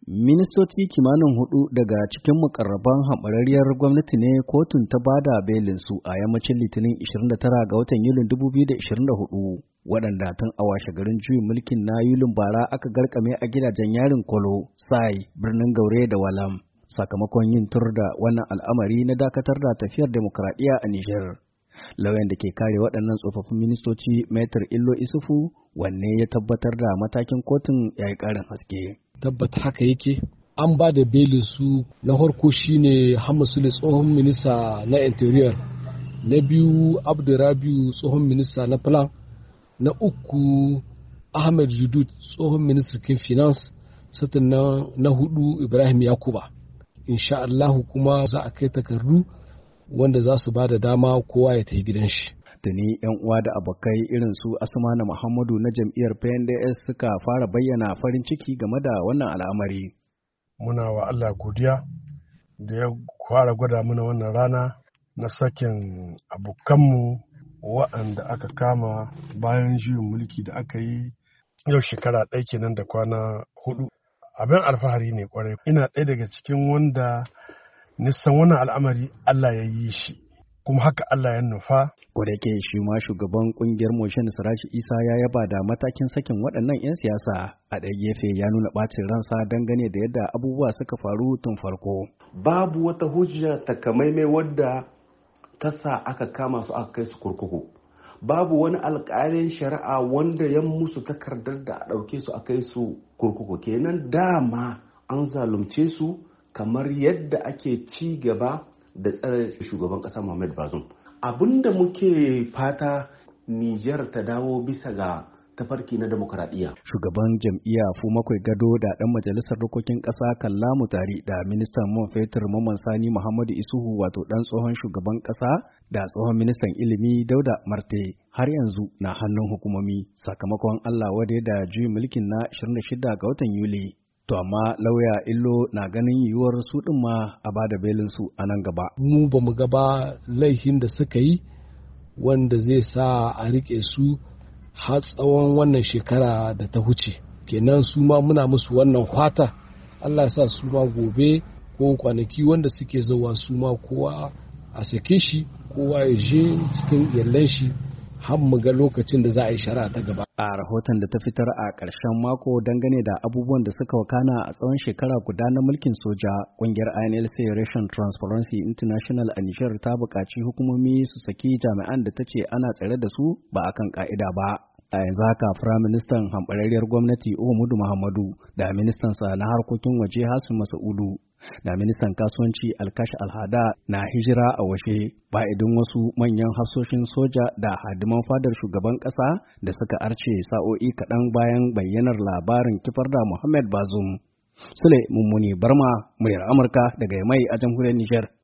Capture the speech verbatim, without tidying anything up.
Ministoci kimanin hudu daga cikin mukarraban hamɓararriyar gwamnati ne kotun ta bada belinsu a yammacin Litinin ishirin da tara ga watan Yulin dubu biyu da ishirin da hudu, waɗanda tun a washe garin juyin mulkin na Yulin bara aka garkame a gidajen yarin Kolo, Sai, birnin Gaure da Walam, sakamakon yin tur da wannan al'amari na dakatar da tafiyar demokradiyya a Nijar. Lauyan da ke kare waɗannan tsofaffin ministoci Maitar Illo Isufu wanne ya tabbatar da matakin kotun ya yi ƙarin haske. Tabbata haka yake, an ba da belin su na farko shine Hamasu tsohon minista na interior, na biyu Abdurabiu tsohon minista na plan, na uku Ahmed Judud tsohon ministan finance, sannan na hudu Ibrahim Yakuba. Insha Allah kuma za a kai takardu wanda za su ba da dama kowa ya tafi gidan shi. Tuni yan uwa da abokai irin su Asmana Muhammadu na jam'iyyar P N D S suka fara bayyana farin ciki game da wannan al'amari. Muna wa Allah godiya da ya fara gwada mana wannan rana na sakin abokanmu wa'anda aka kama bayan juyin mulki da aka yi yau shekara ɗaya kenan da kwana hudu. Abin alfahari ne kwarai. Ina ɗaya daga cikin wanda nisan wannan al'amari Allah ya yi shi, kuma haka Allah ya nufa. Kwada ke shi ma shugaban kungiyar Moshen Sarashi Isa ya yaba da matakin sakin waɗannan 'yan siyasa, a ɗaya gefe ya nuna ɓacin ransa dangane da yadda abubuwa suka faru tun farko. Babu wata hujja takamaimai wadda ta sa aka kama su aka kai su kurkuku. Babu wani alƙalin shari'a wanda ya musu takardar da a ɗauke su a kai su kurkuku. Kenan dama an zalunce su kamar yadda ake ci gaba da tsare shugaban ƙasa Muhammad Bazoum. Abinda muke fata Nijar ta dawo bisa ga tafarki na demokradiyya. Shugaban jam'iyya Fumakwai Gado da ɗan majalisar dokokin ƙasa Kalla Mutari da ministan man fetur Mamman Sani Muhammadu Isuhu wato ɗan tsohon shugaban ƙasa da tsohon ministan ilimi Dauda Marte har yanzu na hannun hukumomi sakamakon Allah wadai da juyin mulkin na ishirin da shida ga watan Yuli. To amma lauya Illo na ganin yiwuwar su ɗin ma a bada belinsu a nan gaba. Mu ba mu gaba laifin da suka yi wanda zai sa a riƙe su har tsawon wannan shekara da ta huce. Kenan su ma muna musu wannan fata. Allah ya sa su ma gobe ko kwanaki wanda suke zuwa su ma kowa a sake shi, kowa ya je cikin iyalan shi har mu ga lokacin da za a yi shari'a ta gaba. A rahoton da ta fitar a ƙarshen mako dangane da abubuwan da suka wakana a tsawon shekara guda na mulkin soja, ƙungiyar I N L C Russian Transparency International a Nijar ta buƙaci hukumomi su saki jami'an da ta ce ana tsare da su ba akan ƙa'ida ba. A yanzu haka Firaministan hamɓararriyar gwamnati Uhumudu Muhammadu da ministansa na harkokin waje Hassan Masa'udu da ministan kasuwanci Alkash Alhada na hijira a washe ba idin wasu manyan hafsoshin soja da hadiman fadar shugaban ƙasa da suka arce sa'o'i kaɗan bayan bayyanar labarin kifar da Muhammad Bazoum. Sule Mummuni Barma, muryar Amurka daga Yamai a jamhuriyar Nijar.